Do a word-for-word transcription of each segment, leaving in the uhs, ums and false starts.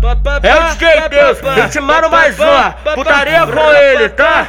É o D J Deus, ritmando mais uma, putaria com ele, tá?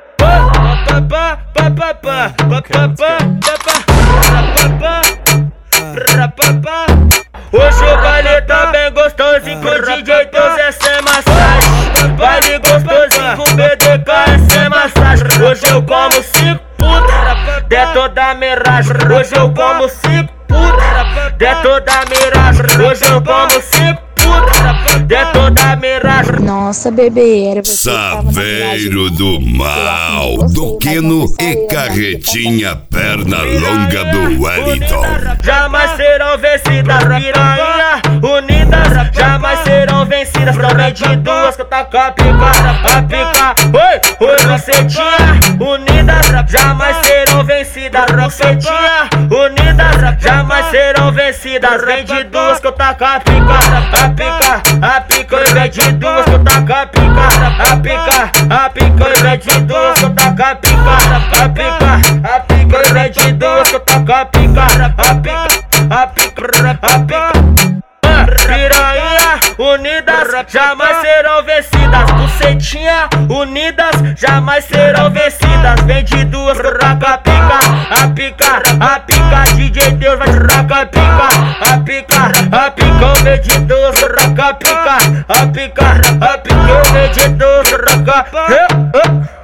Hoje o baile tá bem gostosinho com o D J Deus, essa é massagem. Baile gostosinho com o B D K, essa é massagem. Hoje eu como cinco putas, de toda miragem. Hoje eu como cinco putas, de toda miragem. Hoje eu como cinco putas, de toda miragem. Nossa, bebê, era você. Saveiro do mal, do Quino e Carretinha Perna Longa do Wellington. Jamais serão vencidas, piranha unidas. Jamais serão vencidas, também de duas que eu taco a pica, a pica. Oi, oi, bucetinha unidas. Jamais serão vencidas, bucetinha unidas. Jamais serão vencidas, vem de duas que eu taco a pica, a pica, a pica. Oi, vem de duas que eu taco a pica, a pica, a pica. Oi, vem de duas que eu taco a pica, a pica, a pica. Oi, vem de duas que eu taco a pica, a pica, a pica, a pica. Piranha unidas, jamais serão vencidas. Bucetinha unidas, jamais serão vencidas. Vem de duas, raca a pica, a pica, a pica. D J Deus vai raca a pica, a pica, a pica. Vem de duas, raca a pica, a pica, a pica. Vem de duas, raca a pica.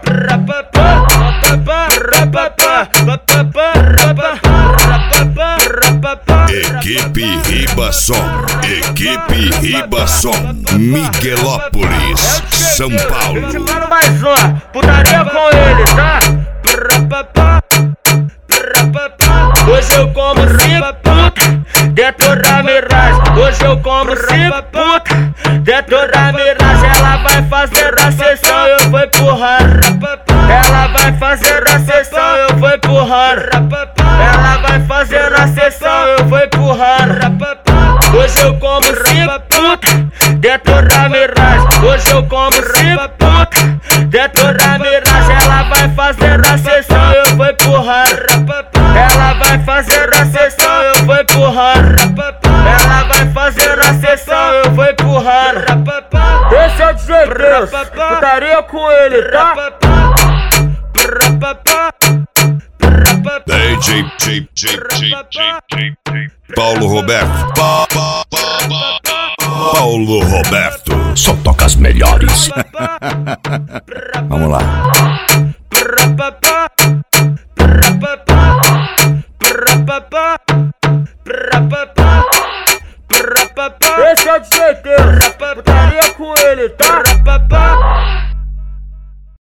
Equipe Ribasson, Equipe Ribasson, Miguelópolis, São Paulo. Ritmando mais uma, putaria com ele, tá? Hoje eu como cinco putas, dentro da miragem. Hoje eu como cinco putas, dentro da miragem. Ela vai fazer a sessão, eu vou empurrando. Ela vai fazer a sessão, eu vou empurrando. Ela vai fazer a sessão, eu vou empurrando. Hoje eu como cinco putas, dentro da miragem. Hoje eu como cinco putas, dentro da miragem. Ela vai fazer a sessão, eu vou empurrando. Ela vai fazer a sessão, eu vou empurrando. Ela vai fazer a sessão, eu vou empurrando. Esse é o D J Deus, putaria com ele, tá? D J, J, J, J, J, Paulo Roberto, pa, pa, pa, pa, Paulo Roberto, só toca as melhores. Vamos lá. Esse é o D J Deus, putaria com ele, tá?